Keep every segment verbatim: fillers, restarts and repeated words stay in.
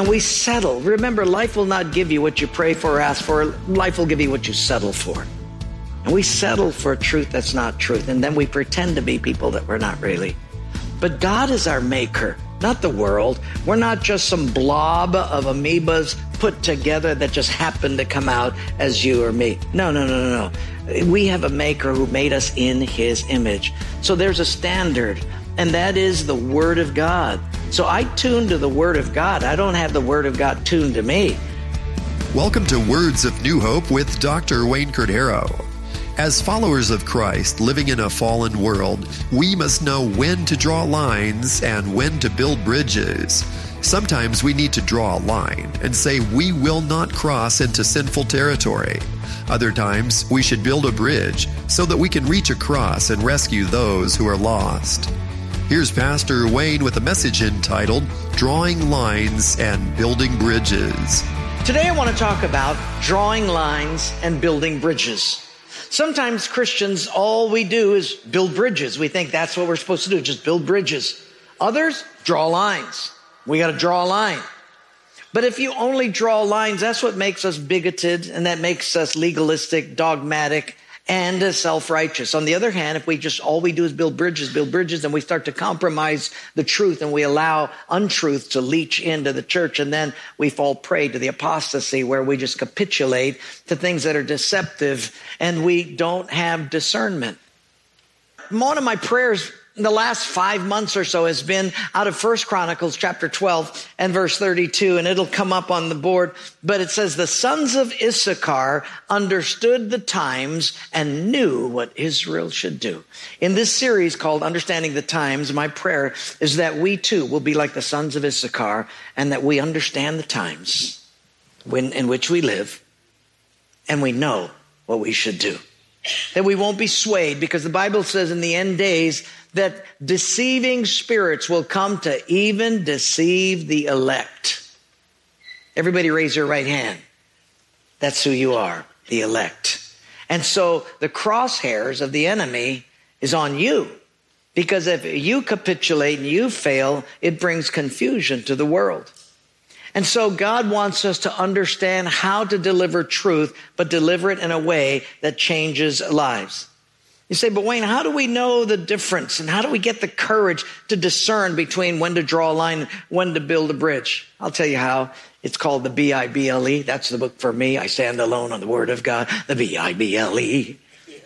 And we settle. Remember, life will not give you what you pray for or ask for. Life will give you what you settle for. And we settle for a truth that's not truth. And then we pretend to be people that we're not really. But God is our maker, not the world. We're not just some blob of amoebas put together that just happened to come out as you or me. No, no, no, no, no. We have a maker who made us in his image. So there's a standard, and that is the Word of God. So I tune to the Word of God. I don't have the Word of God tuned to me. Welcome to Words of New Hope with Doctor Wayne Cordeiro. As followers of Christ living in a fallen world, we must know when to draw lines and when to build bridges. Sometimes we need to draw a line and say we will not cross into sinful territory. Other times we should build a bridge so that we can reach across and rescue those who are lost. Here's Pastor Wayne with a message entitled, Drawing Lines and Building Bridges. Today I want to talk about drawing lines and building bridges. Sometimes Christians, all we do is build bridges. We think that's what we're supposed to do, just build bridges. Others, draw lines. We got to draw a line. But if you only draw lines, that's what makes us bigoted, and that makes us legalistic, dogmatic, and self-righteous. On the other hand, if we just, all we do is build bridges, build bridges, then we start to compromise the truth and we allow untruth to leach into the church, and then we fall prey to the apostasy where we just capitulate to things that are deceptive and we don't have discernment. One of my prayers in the last five months or so has been out of First Chronicles chapter twelve and verse thirty-two, and it'll come up on the board. But it says, the sons of Issachar understood the times and knew what Israel should do. In this series called Understanding the Times, my prayer is that we too will be like the sons of Issachar, and that we understand the times when, in which we live, and we know what we should do. That we won't be swayed, because the Bible says in the end days that deceiving spirits will come to even deceive the elect. Everybody raise your right hand. That's who you are, the elect. And so the crosshairs of the enemy is on you, because if you capitulate and you fail, it brings confusion to the world. And so God wants us to understand how to deliver truth, but deliver it in a way that changes lives. You say, but Wayne, how do we know the difference? And how do we get the courage to discern between when to draw a line, when to build a bridge? I'll tell you how. It's called the B I B L E. That's the book for me. I stand alone on the Word of God. The B I B L E.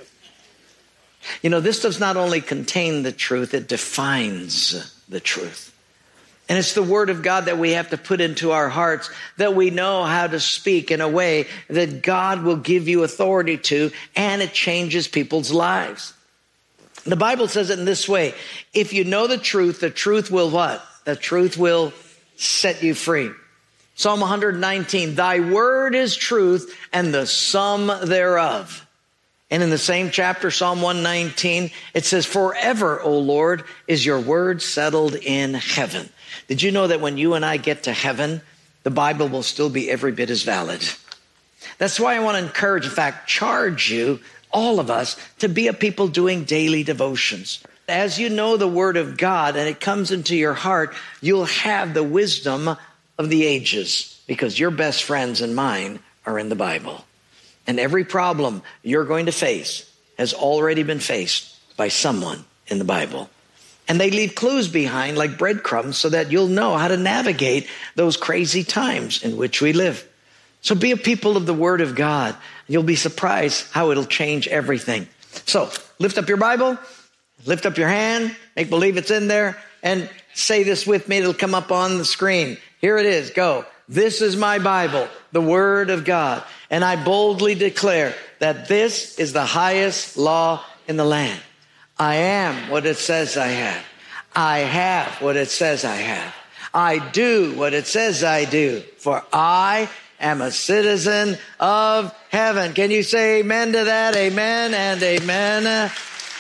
You know, this does not only contain the truth, it defines the truth. And it's the Word of God that we have to put into our hearts, that we know how to speak in a way that God will give you authority to, and it changes people's lives. The Bible says it in this way: if you know the truth, the truth will what? The truth will set you free. Psalm one nineteen, thy word is truth and the sum thereof. And in the same chapter, Psalm one nineteen, it says, forever, O Lord, is your word settled in heaven. Did you know that when you and I get to heaven, the Bible will still be every bit as valid? That's why I want to encourage, in fact, charge you, all of us, to be a people doing daily devotions. As you know the Word of God and it comes into your heart, you'll have the wisdom of the ages, because your best friends and mine are in the Bible. And every problem you're going to face has already been faced by someone in the Bible. And they leave clues behind like breadcrumbs so that you'll know how to navigate those crazy times in which we live. So be a people of the Word of God. You'll be surprised how it'll change everything. So lift up your Bible, lift up your hand, make believe it's in there, and say this with me. It'll come up on the screen. Here it is. Go. This is my Bible, the Word of God. And I boldly declare that this is the highest law in the land. I am what it says I have. I have what it says I have. I do what it says I do. For I am a citizen of heaven. Can you say amen to that? Amen and amen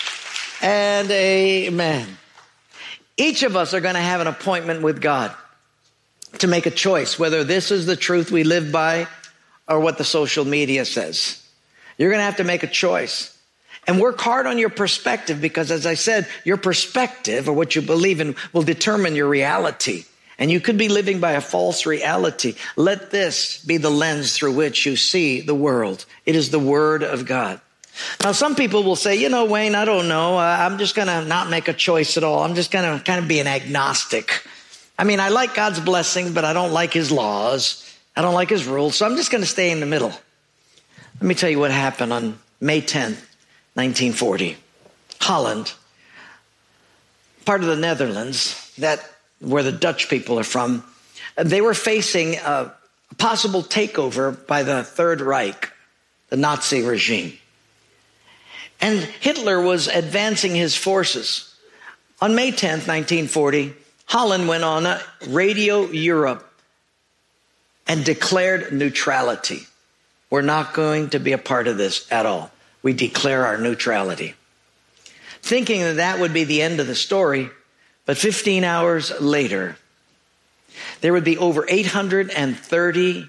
and amen. Each of us are going to have an appointment with God to make a choice, whether this is the truth we live by or what the social media says. You're going to have to make a choice. And work hard on your perspective, because as I said, your perspective or what you believe in will determine your reality. And you could be living by a false reality. Let this be the lens through which you see the world. It is the Word of God. Now, some people will say, you know, Wayne, I don't know. Uh, I'm just going to not make a choice at all. I'm just going to kind of be an agnostic. I mean, I like God's blessings, but I don't like his laws. I don't like his rules. So I'm just going to stay in the middle. Let me tell you what happened on May tenth, nineteen forty. Holland, part of the Netherlands, that where the Dutch people are from, they were facing a possible takeover by the Third Reich, the Nazi regime. And Hitler was advancing his forces. On May tenth, nineteen forty, Holland went on Radio Europe and declared neutrality. We're not going to be a part of this at all. We declare our neutrality. Thinking that that would be the end of the story, but fifteen hours later, there would be over eight hundred thirty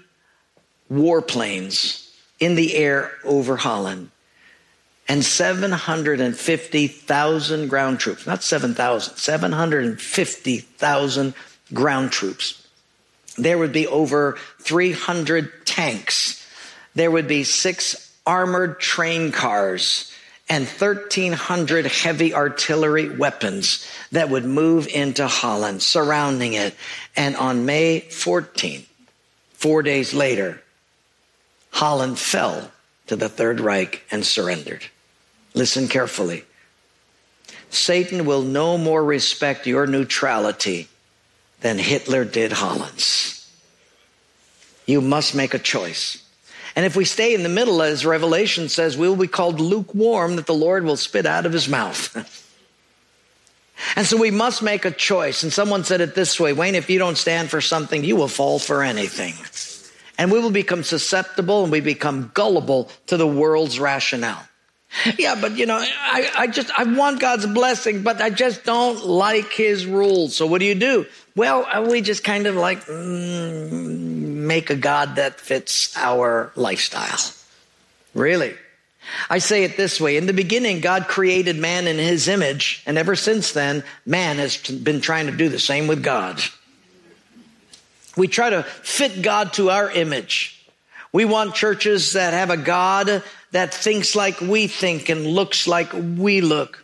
warplanes in the air over Holland and seven hundred fifty thousand ground troops, not seven thousand, seven hundred fifty thousand ground troops. There would be over three hundred tanks. There would be six armored train cars and thirteen hundred heavy artillery weapons that would move into Holland, surrounding it. And on May fourteenth, four days later, Holland fell to the Third Reich and surrendered. Listen carefully. Satan will no more respect your neutrality than Hitler did Holland's. You must make a choice. And if we stay in the middle, as Revelation says, we will be called lukewarm, that the Lord will spit out of his mouth. And so we must make a choice. And someone said it this way, Wayne, if you don't stand for something, you will fall for anything. And we will become susceptible and we become gullible to the world's rationale. Yeah, but you know, I, I just, I want God's blessing, but I just don't like his rules. So what do you do? Well, we just kind of like mm, make a God that fits our lifestyle. Really? I say it this way. In the beginning, God created man in his image. And ever since then, man has been trying to do the same with God. We try to fit God to our image. We want churches that have a God that thinks like we think and looks like we look.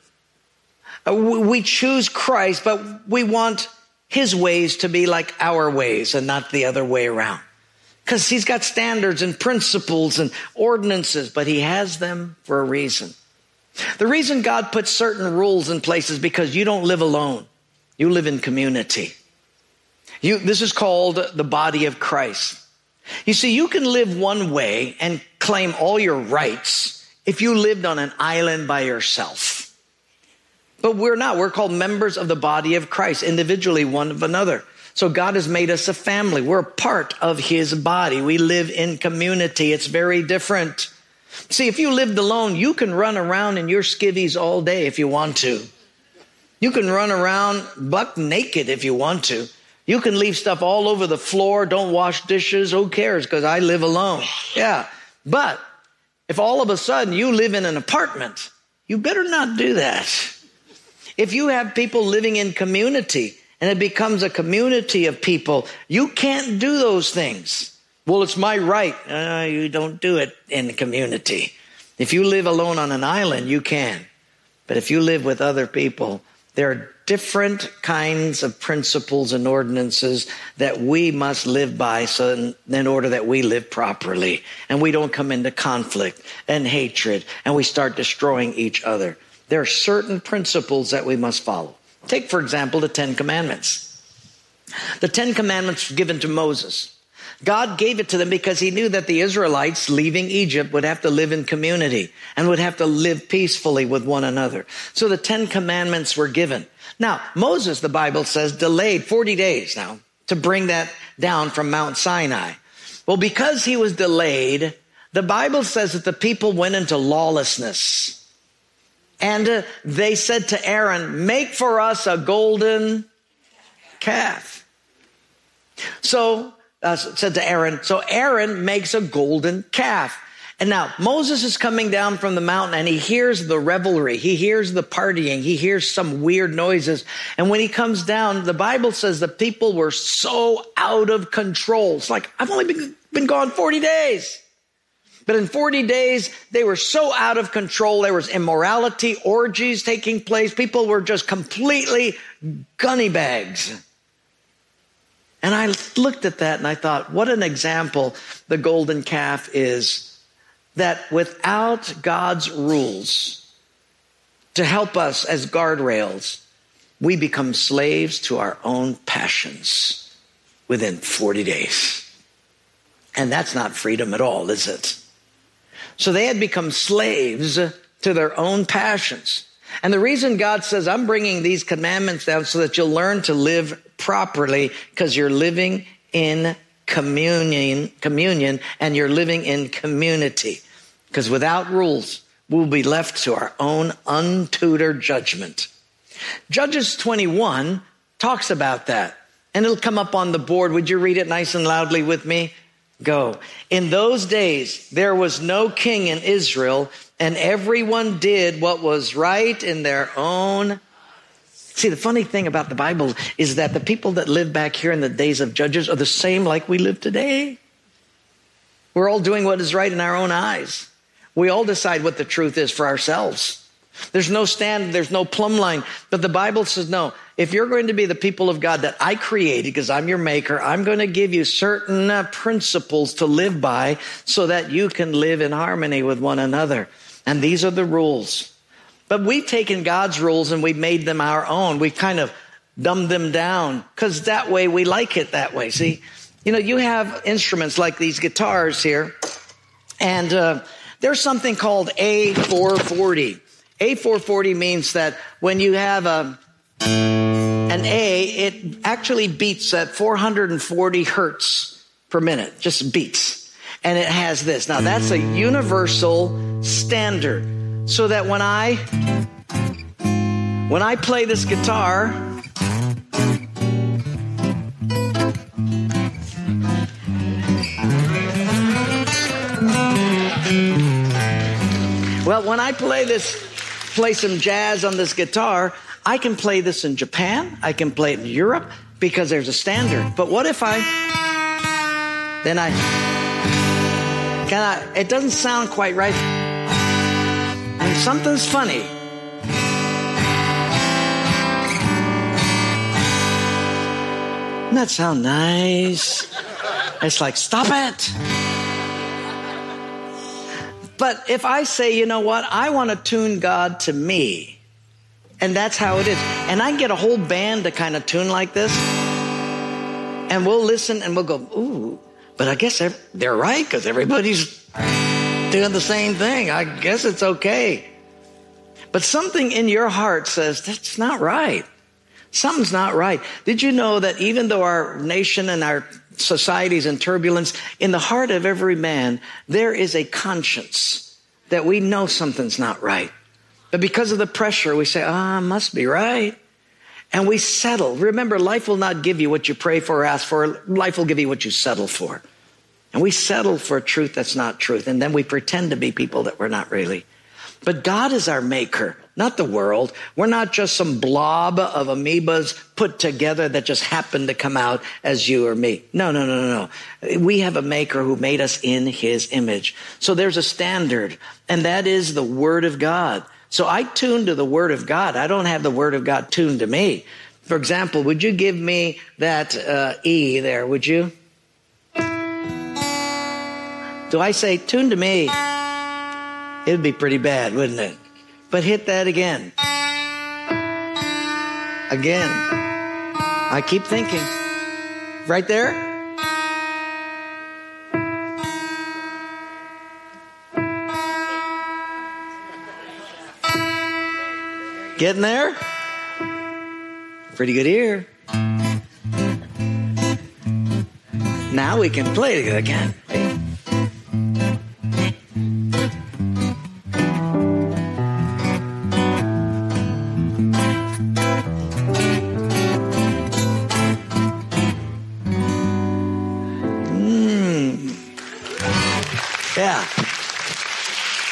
We choose Christ, but we want his ways to be like our ways and not the other way around. Because he's got standards and principles and ordinances, but he has them for a reason. The reason God puts certain rules in place is because you don't live alone. You live in community. You, this is called the body of Christ. You see, you can live one way and claim all your rights if you lived on an island by yourself. But we're not. We're called members of the body of Christ, individually one of another. So God has made us a family. We're a part of his body. We live in community. It's very different. See, if you lived alone, you can run around in your skivvies all day if you want to. You can run around buck naked if you want to. You can leave stuff all over the floor. Don't wash dishes. Who cares? Because I live alone. Yeah. But if all of a sudden you live in an apartment, you better not do that. If you have people living in community and it becomes a community of people, you can't do those things. Well, it's my right. Uh, you don't do it in the community. If you live alone on an island, you can. But if you live with other people, there are different kinds of principles and ordinances that we must live by so in order that we live properly and we don't come into conflict and hatred and we start destroying each other. There are certain principles that we must follow. Take, for example, the Ten Commandments. The Ten Commandments were given to Moses. God gave it to them because he knew that the Israelites leaving Egypt would have to live in community and would have to live peacefully with one another. So the Ten Commandments were given. Now, Moses, the Bible says, delayed forty days now to bring that down from Mount Sinai. Well, because he was delayed, the Bible says that the people went into lawlessness. And uh, they said to Aaron, make for us a golden calf. So, uh, said to Aaron, so Aaron makes a golden calf. And now Moses is coming down from the mountain and he hears the revelry. He hears the partying. He hears some weird noises. And when he comes down, the Bible says the people were so out of control. It's like, I've only been, been gone forty days. But in forty days, they were so out of control. There was immorality, orgies taking place. People were just completely gunny bags. And I looked at that and I thought, what an example the golden calf is. That without God's rules to help us as guardrails, we become slaves to our own passions within forty days. And that's not freedom at all, is it? So they had become slaves to their own passions. And the reason God says, I'm bringing these commandments down so that you'll learn to live properly, because you're living in communion, communion, and you're living in community. Because without rules, we'll be left to our own untutored judgment. Judges twenty-one talks about that. And it'll come up on the board. Would you read it nice and loudly with me? Go. In those days, there was no king in Israel, and everyone did what was right in their own. See, the funny thing about the Bible is that the people that lived back here in the days of Judges are the same like we live today. We're all doing what is right in our own eyes. We all decide what the truth is for ourselves. There's no stand, there's no plumb line. But the Bible says, no, if you're going to be the people of God that I created, because I'm your maker, I'm going to give you certain uh, principles to live by so that you can live in harmony with one another. And these are the rules. But we've taken God's rules and we've made them our own. We've kind of dumbed them down because that way we like it that way. See, you know, you have instruments like these guitars here, and uh, there's something called A four forty. A four forty means that when you have a, an A, it actually beats at four hundred forty hertz per minute, just beats. And it has this. Now, that's a universal standard. So that when I, when I play this guitar, well, when I play this, play some jazz on this guitar, I can play this in Japan, I can play it in Europe, because there's a standard. But what if I, then I, can I, it doesn't sound quite right. And something's funny. Doesn't that sound nice? It's like, stop it. But if I say, you know what, I want to tune God to me, and that's how it is. And I can get a whole band to kind of tune like this, and we'll listen and we'll go, ooh, but I guess they're, they're right, because everybody's doing the same thing. I guess it's okay. But something in your heart says, that's not right. Something's not right. Did you know that even though our nation and our society's in turbulence, in the heart of every man, there is a conscience that we know something's not right. But because of the pressure, we say, ah, must be right. And we settle. Remember, life will not give you what you pray for or ask for. Life will give you what you settle for. And we settle for a truth that's not truth. And then we pretend to be people that we're not really. But God is our maker, not the world. We're not just some blob of amoebas put together that just happened to come out as you or me. No, no, no, no, no. We have a maker who made us in his image. So there's a standard, and that is the Word of God. So I tune to the Word of God. I don't have the Word of God tuned to me. For example, would you give me that uh, E there, would you? Do I say, tune to me? It would be pretty bad, wouldn't it? But hit that again. Again. I keep thinking. Right there? Getting there? Pretty good ear. Now we can play together again. Yeah.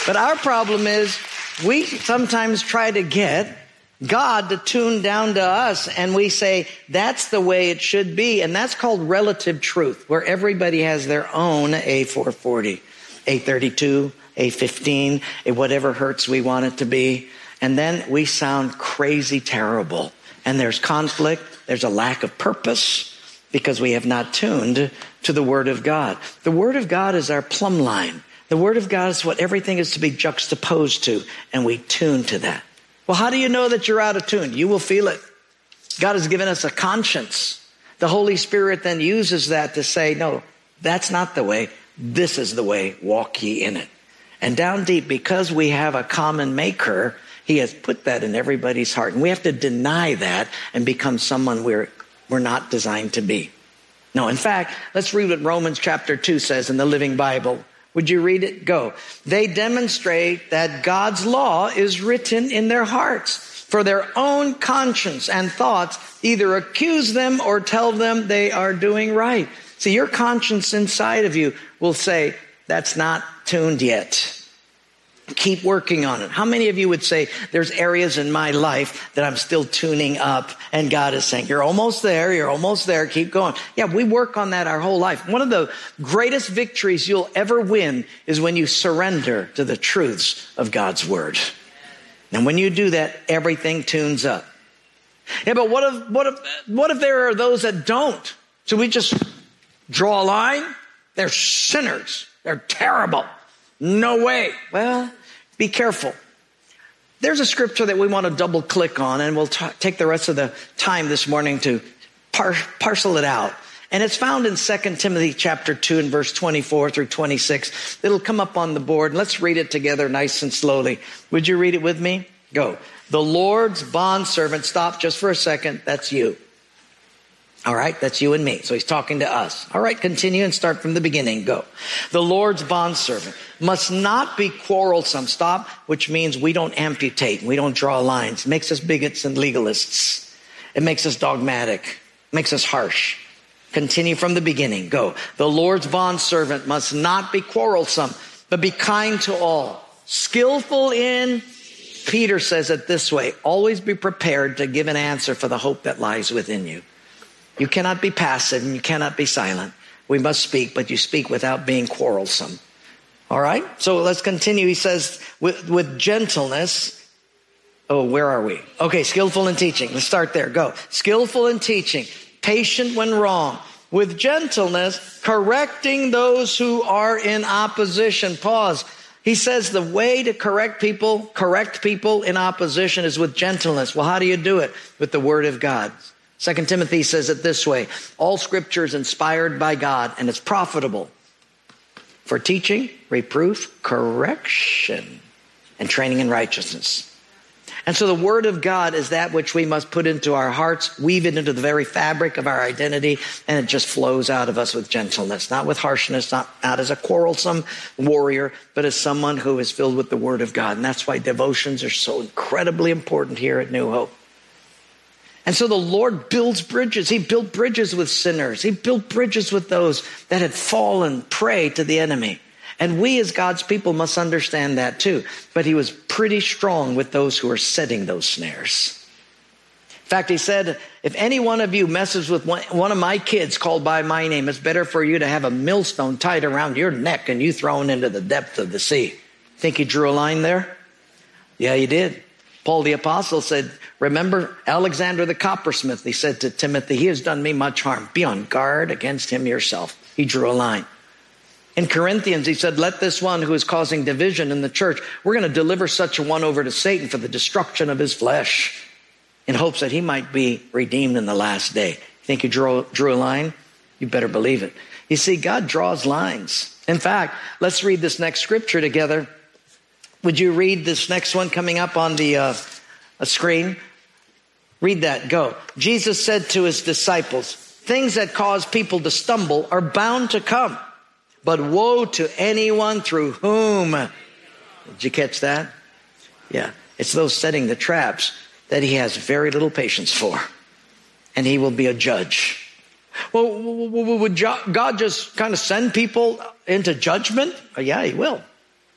But our problem is we sometimes try to get God to tune down to us, and we say that's the way it should be. And that's called relative truth, where everybody has their own A four forty, A thirty-two, A fifteen, a whatever hertz we want it to be. And then we sound crazy terrible. And there's conflict. There's a lack of purpose because we have not tuned to the Word of God. The Word of God is our plumb line. The Word of God is what everything is to be juxtaposed to, and we tune to that. Well, how do you know that you're out of tune? You will feel it. God has given us a conscience. The Holy Spirit then uses that to say, no, that's not the way. This is the way. Walk ye in it. And down deep, because we have a common maker, He has put that in everybody's heart. And we have to deny that and become someone we're, we're not designed to be. No, in fact, let's read what Romans chapter two says in the Living Bible. Would you read it? Go. They demonstrate that God's law is written in their hearts, for their own conscience and thoughts either accuse them or tell them they are doing right. See, your conscience inside of you will say, that's not tuned yet. Keep working on it. How many of you would say there's areas in my life that I'm still tuning up, and God is saying, you're almost there, you're almost there, keep going. Yeah, we work on that our whole life. One of the greatest victories you'll ever win is when you surrender to the truths of God's Word. And when you do that, everything tunes up. Yeah, but what if, what if, what if there are those that don't? So we just draw a line? They're sinners. They're terrible. No way. Well, be careful. There's a scripture that we want to double click on, and we'll t- take the rest of the time this morning to par- parcel it out. And it's found in Second Timothy chapter two and verse twenty-four through twenty-six. It'll come up on the board. Let's read it together nice and slowly. Would you read it with me? Go. The Lord's bondservant. Stop just for a second. That's you. All right, that's you and me. So he's talking to us. All right, continue and start from the beginning. Go. The Lord's bondservant must not be quarrelsome. Stop, which means we don't amputate. We don't draw lines. It makes us bigots and legalists. It makes us dogmatic. It makes us harsh. Continue from the beginning. Go. The Lord's bondservant must not be quarrelsome, but be kind to all. Skillful in, Peter says it this way, always be prepared to give an answer for the hope that lies within you. You cannot be passive and you cannot be silent. We must speak, but you speak without being quarrelsome. All right? So let's continue. He says, with, with gentleness. Oh, where are we? Okay, skillful in teaching. Let's start there. Go. Skillful in teaching. Patient when wrong. With gentleness, correcting those who are in opposition. Pause. He says the way to correct people, correct people in opposition is with gentleness. Well, how do you do it? With the Word of God. Second Timothy says it this way, all scripture is inspired by God and it's profitable for teaching, reproof, correction, and training in righteousness. And so the Word of God is that which we must put into our hearts, weave it into the very fabric of our identity, and it just flows out of us with gentleness, not with harshness, not, not as a quarrelsome warrior, but as someone who is filled with the Word of God. And that's why devotions are so incredibly important here at New Hope. And so the Lord builds bridges. He built bridges with sinners. He built bridges with those that had fallen prey to the enemy. And we as God's people must understand that too. But he was pretty strong with those who are setting those snares. In fact, he said, if any one of you messes with one, one of my kids called by my name, it's better for you to have a millstone tied around your neck and you thrown into the depth of the sea. Think he drew a line there? Yeah, he did. Paul the Apostle said, remember Alexander the coppersmith? He said to Timothy, he has done me much harm. Be on guard against him yourself. He drew a line. In Corinthians, he said, let this one who is causing division in the church, we're going to deliver such a one over to Satan for the destruction of his flesh in hopes that he might be redeemed in the last day. Think you drew, drew a line? You better believe it. You see, God draws lines. In fact, let's read this next scripture together. Would you read this next one coming up on the uh, screen? Read that. Go. Jesus said to his disciples, things that cause people to stumble are bound to come, but woe to anyone through whom. Did you catch that? Yeah. It's those setting the traps that he has very little patience for, and he will be a judge. Well, would God just kind of send people into judgment? Yeah, he will.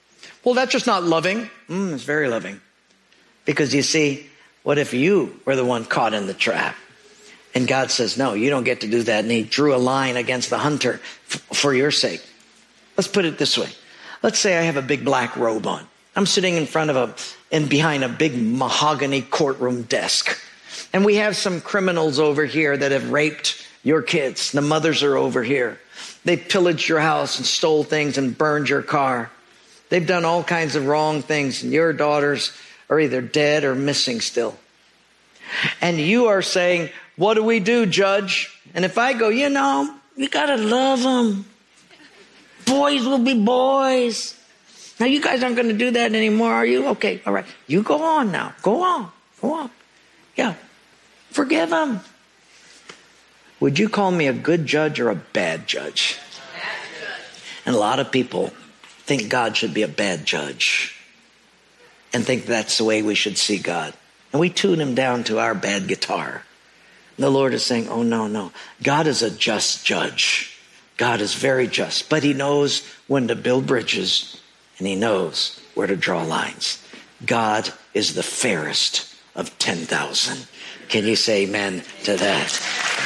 Well, that's just not loving. Mm, it's very loving. Because you see, what if you were the one caught in the trap? And God says, no, you don't get to do that. And he drew a line against the hunter f- for your sake. Let's put it this way. Let's say I have a big black robe on. I'm sitting in front of a, and behind a big mahogany courtroom desk. And we have some criminals over here that have raped your kids. The mothers are over here. They pillaged your house and stole things and burned your car. They've done all kinds of wrong things. And your daughters are either dead or missing still. And you are saying, what do we do, Judge? And if I go, you know, you got to love them. Boys will be boys. Now, you guys aren't going to do that anymore, are you? Okay, all right. You go on now. Go on. Go on. Yeah. Forgive them. Would you call me a good judge or a bad judge? Bad judge. And a lot of people think God should be a bad judge and think that's the way we should see God. And we tune him down to our bad guitar. And the Lord is saying, oh, no, no. God is a just judge. God is very just, but he knows when to build bridges and he knows where to draw lines. God is the fairest of ten thousand. Can you say amen to that?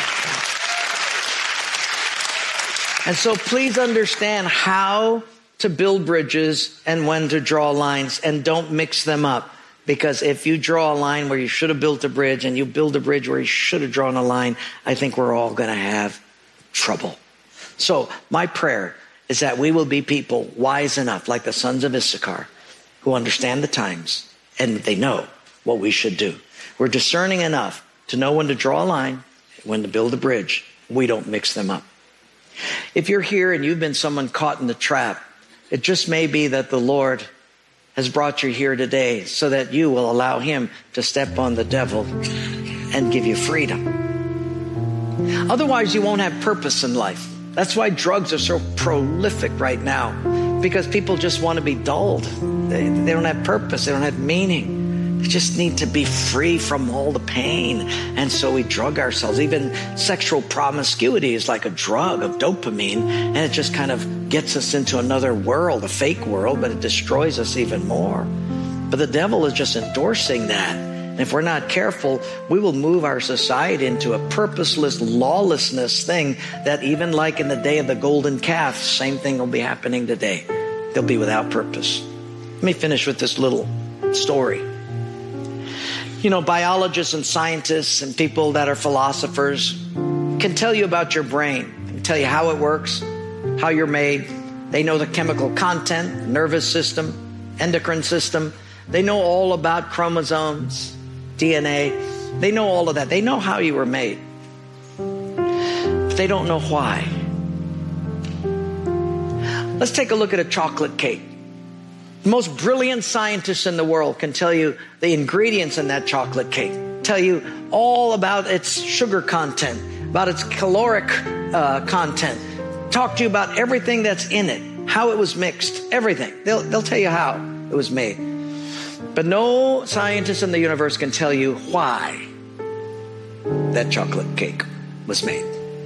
And so please understand how to build bridges and when to draw lines, and don't mix them up. Because if you draw a line where you should have built a bridge and you build a bridge where you should have drawn a line, I think we're all going to have trouble. So my prayer is that we will be people wise enough, like the sons of Issachar, who understand the times and they know what we should do. We're discerning enough to know when to draw a line, when to build a bridge. We don't mix them up. If you're here and you've been someone caught in the trap, it just may be that the Lord has brought you here today so that you will allow him to step on the devil and give you freedom. Otherwise, you won't have purpose in life. That's why drugs are so prolific right now, because people just want to be dulled. They, they don't have purpose. They don't have meaning. They just need to be free from all the pain. And so we drug ourselves. Even sexual promiscuity is like a drug of dopamine, and it just kind of gets us into another world, a fake world, but it destroys us even more. But the devil is just endorsing that. And if we're not careful, we will move our society into a purposeless lawlessness thing that even like in the day of the golden calf, same thing will be happening today. They'll be without purpose. Let me finish with this little story. You know, biologists and scientists and people that are philosophers can tell you about your brain, can tell you how it works, how you're made. They know the chemical content, nervous system, endocrine system. They know all about chromosomes, D N A. They know all of that. They know how you were made. But they don't know why. Let's take a look at a chocolate cake. The most brilliant scientists in the world can tell you the ingredients in that chocolate cake, tell you all about its sugar content, about its caloric uh, content, talk to you about everything that's in it, how it was mixed, everything. They'll, they'll tell you how it was made. But no scientist in the universe can tell you why that chocolate cake was made.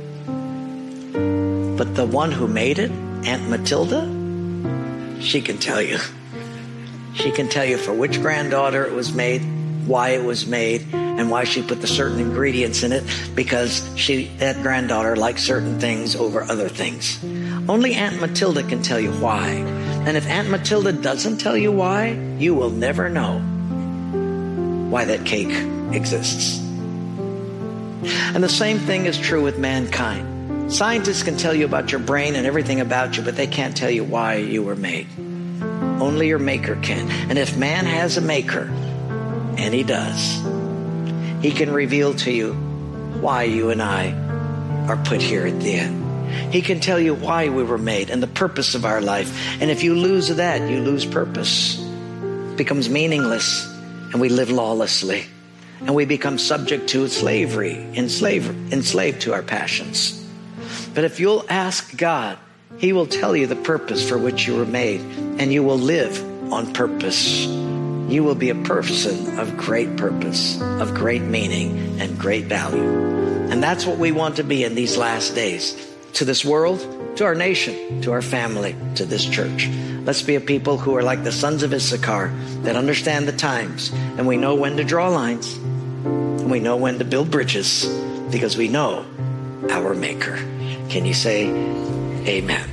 But the one who made it, Aunt Matilda, she can tell you. She can tell you for which granddaughter it was made, why it was made, and why she put the certain ingredients in it, because she, that granddaughter likes certain things over other things. Only Aunt Matilda can tell you why. And if Aunt Matilda doesn't tell you why, you will never know why that cake exists. And the same thing is true with mankind. Scientists can tell you about your brain and everything about you, but they can't tell you why you were made. Only your maker can. And if man has a maker, and he does, he can reveal to you why you and I are put here at the end. He can tell you why we were made and the purpose of our life. And if you lose that, you lose purpose. It becomes meaningless, and we live lawlessly. And we become subject to slavery, enslaved, enslaved to our passions. But if you'll ask God, he will tell you the purpose for which you were made, and you will live on purpose. You will be a person of great purpose, of great meaning, and great value. And that's what we want to be in these last days. To this world, to our nation, to our family, to this church. Let's be a people who are like the sons of Issachar, that understand the times, and we know when to draw lines, and we know when to build bridges, because we know our Maker. Can you say amen?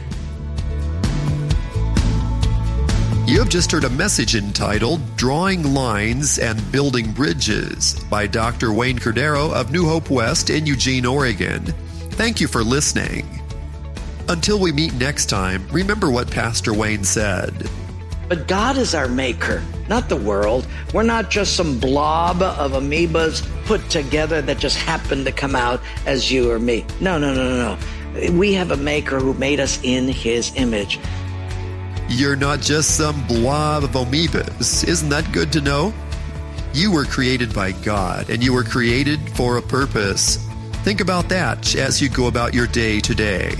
You have just heard a message entitled Drawing Lines and Building Bridges by Doctor Wayne Cordeiro of New Hope West in Eugene, Oregon. Thank you for listening. Until we meet next time, remember what Pastor Wayne said. But God is our Maker, not the world. We're not just some blob of amoebas put together that just happened to come out as you or me. No, no, no, no, no. We have a Maker who made us in His image. You're not just some blob of amoebas. Isn't that good to know? You were created by God, and you were created for a purpose. Think about that as you go about your day today.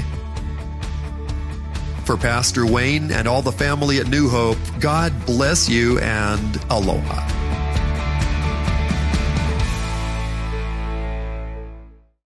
For Pastor Wayne and all the family at New Hope, God bless you and aloha.